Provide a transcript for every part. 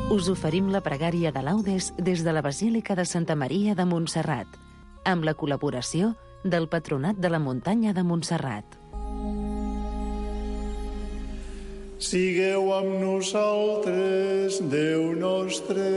us oferim la pregària de laudes des de la Basílica de Santa Maria de Montserrat, amb la col·laboració del Patronat de la Muntanya de Montserrat. Sigueu amb nosaltres, Déu nostre.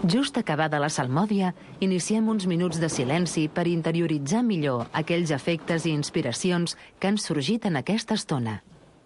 Just acabada la salmòdia, iniciem uns minuts de silenci per interioritzar millor aquells efectes i inspiracions que han sorgit en aquesta estona.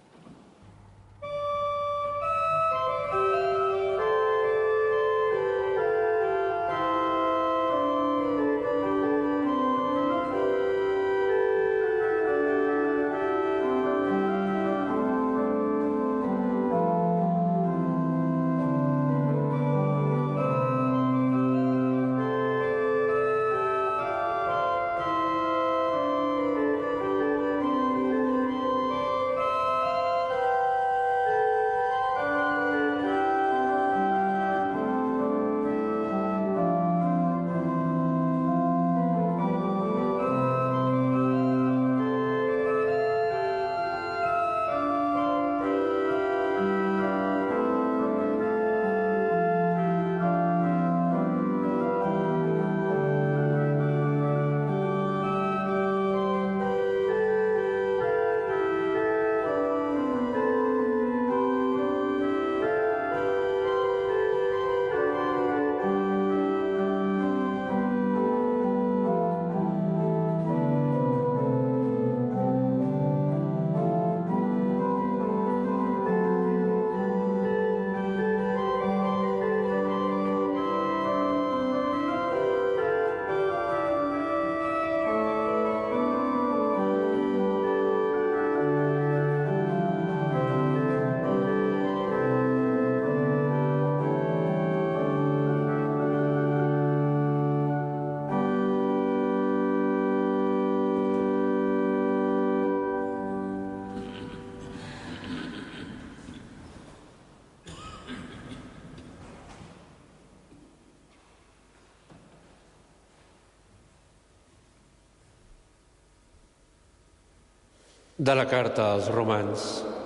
De la carta als Romans.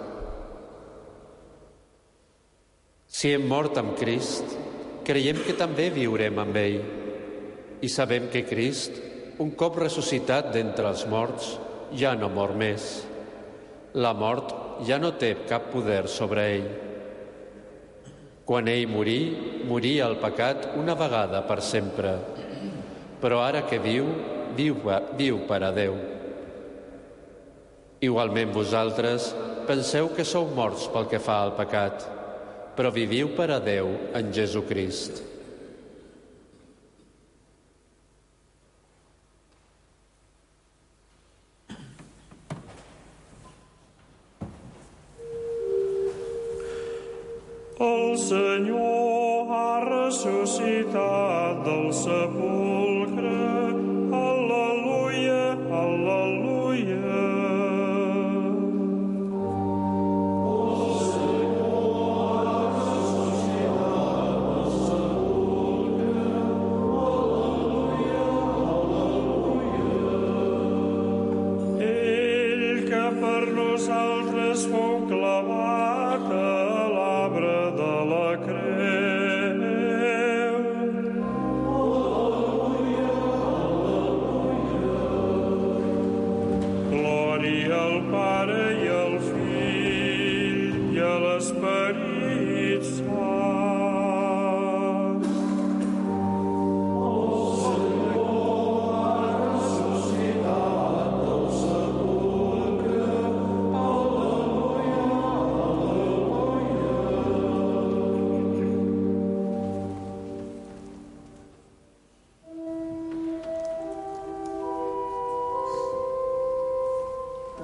Si hem mort amb Crist, creiem que també viurem amb ell. I sabem que Crist, un cop ressuscitat d'entre els morts, ja no mor més. La mort ja no té cap poder sobre ell. Quan ell morí, moria el pecat una vegada per sempre. Però ara que viu per a Déu. Igualment vosaltres penseu que sou morts pel que fa al pecat, però viviu per a Déu en Jesucrist. El Senyor ha ressuscitat del sepulcre. Al·leluia, al·leluia. Nosaltres fou clavat a l'arbre de la creu. Al·leluia, al·leluia. Glòria al Pare i al Fill i a l'Esperit Sant.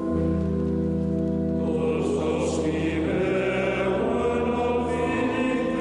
Los dos qui veuen el fill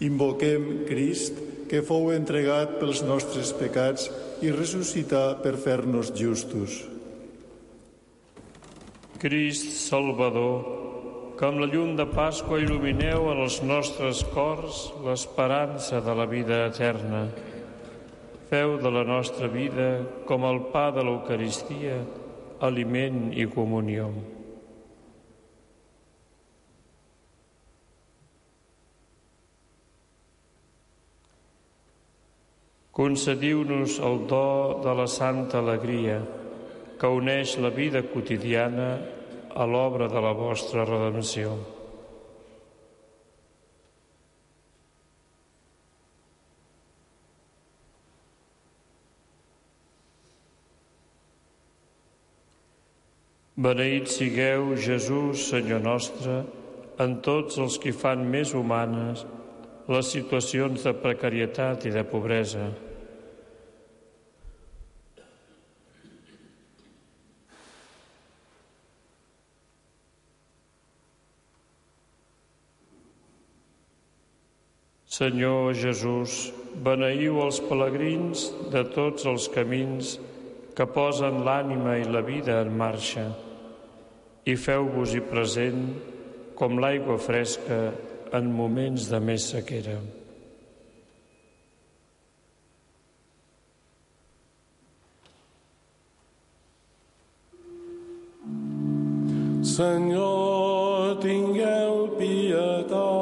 Invoquem Crist, que fou entregat pels nostres pecats i ressuscità per fer-nos justos. Crist Salvador, que amb la llum de Pasqua il·lumineu en els nostres cors l'esperança de la vida eterna. Feu de la nostra vida, com el pa de l'Eucaristia, aliment i comunió. Concediu-nos el do de la santa alegria, que uneix la vida quotidiana a l'obra de la vostra redempció. Beneït sigueu, Jesús, Senyor nostre, en tots els que fan més humanes les situacions de precarietat i de pobresa. Senyor Jesús, beneïu els pelegrins de tots els camins que posen l'ànima i la vida en marxa i feu-vos-hi present com l'aigua fresca en moments de més sequera. Senyor, tingueu pietat.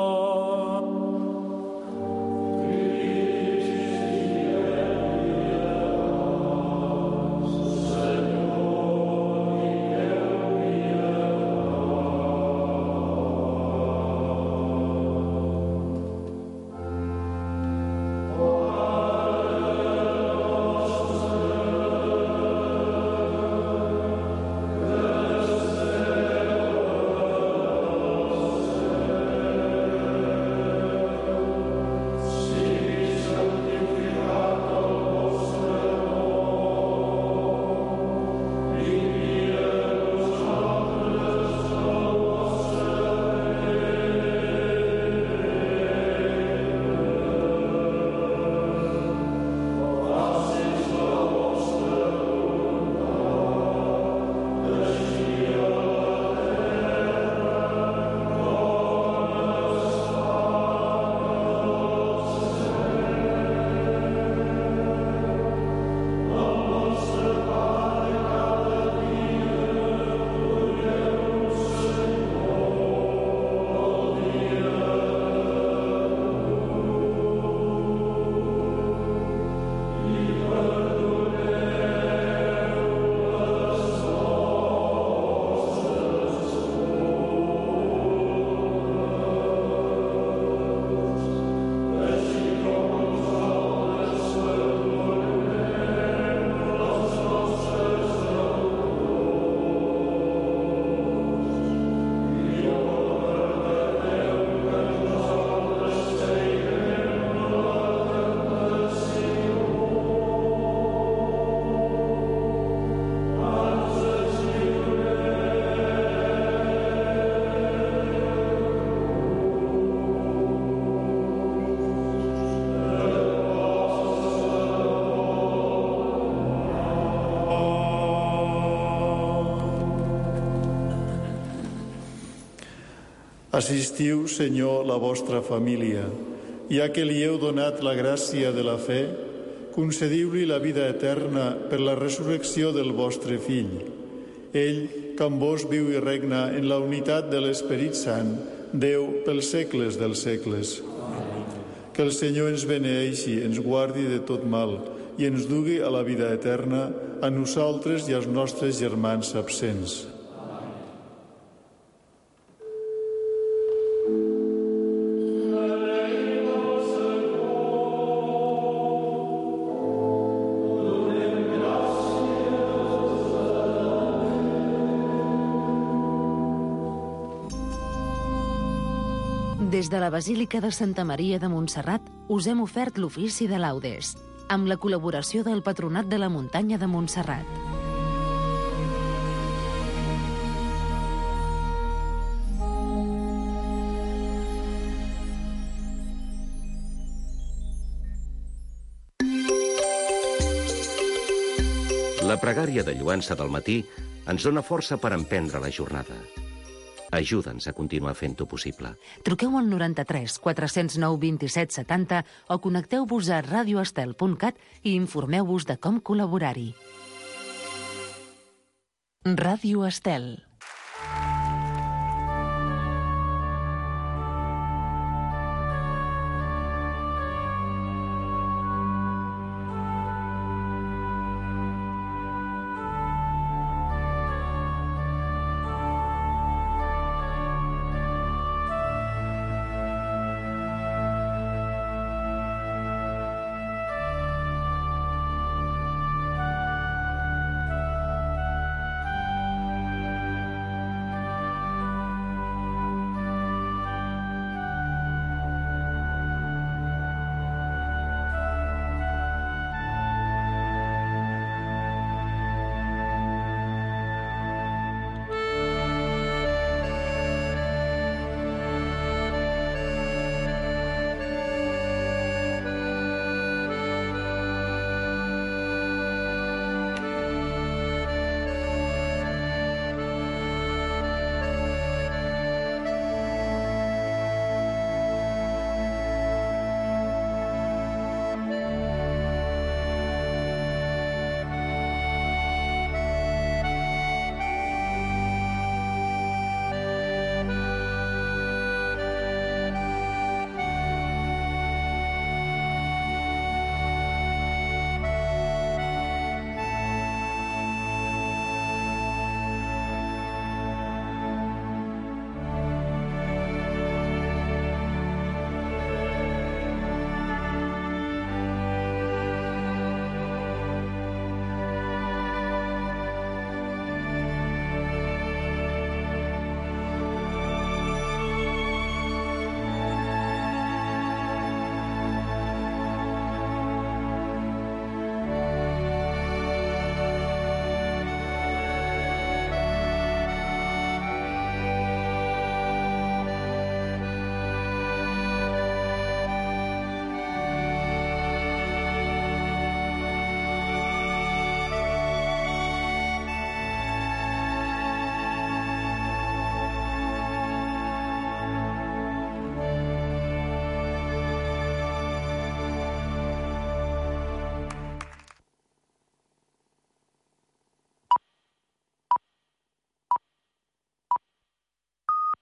Assistiu, Senyor, la vostra família. Ja que li heu donat la gràcia de la fe, concediu-li la vida eterna per la resurrecció del vostre Fill. Ell, que amb vos viu i regna en la unitat de l'Esperit Sant, Déu pels segles dels segles. Que el Senyor ens beneeixi, ens guardi de tot mal i ens dugui a la vida eterna, a nosaltres i als nostres germans absents. Des de la Basílica de Santa Maria de Montserrat us hem ofert l'ofici de laudes, amb la col·laboració del Patronat de la Muntanya de Montserrat. La pregària de lloança del matí ens dona força per emprendre la jornada. Ajuda'ns a continuar fent-ho possible. Truqueu al 93 409 27 70 o connecteu-vos a radioestel.cat i informeu-vos de com col·laborar-hi. Ràdio Estel.